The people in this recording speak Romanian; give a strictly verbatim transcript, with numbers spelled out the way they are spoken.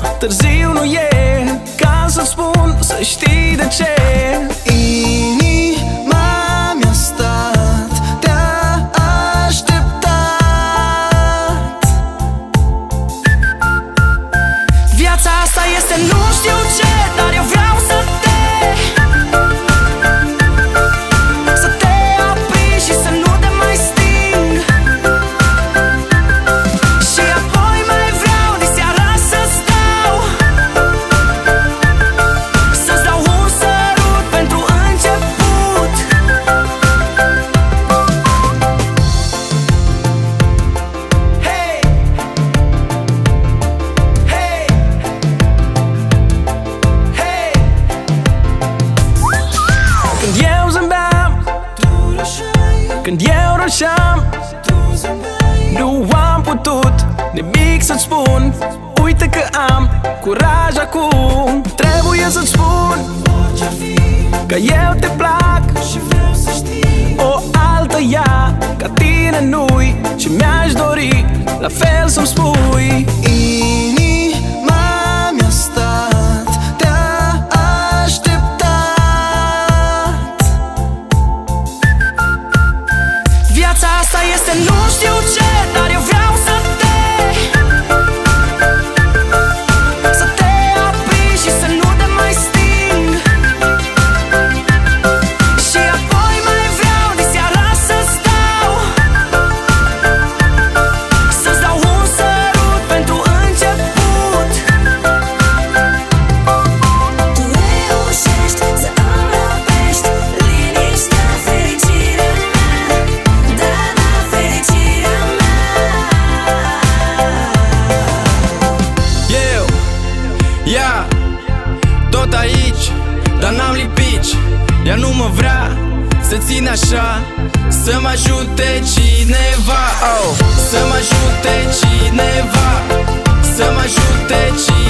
târziu nu e, ca să-ți spun, să știi de ce. Inima mi-a stat, te-a așteptat. Viața asta este nu știu ce, dar eu vreau să te Să te aprind și să nu te mai sting. Și apoi mai vreau diseară să stau, să-ți dau un sărut pentru început. Hey! Hey! Hey! Când eu zâmbeam, când eu roșeam, nu am putut nimic să-ți spun. Uite că am curaj acum. Trebuie să-ți spun că eu te plac și vreau să știi. O altă ea ca tine nu-i și mi-aș dori la fel să-mi spui. Inima mi-a stat, te-a așteptat. Viața asta este nu știu ce, dar eu vreau să te Să te aprind și să nu te mai sting. Și apoi mai vreau diseară să stau, să-ți dau un sărut pentru început. Tu reușești să îmi răpești liniștea, fericirea mea. Da, da, fericirea mea. Eu, ea, tot aici, dar n-am lipici. Ea nu mă vrea să țin așa, să mă ajute cineva, oh. Să mă ajute cineva, să mă ajute cineva.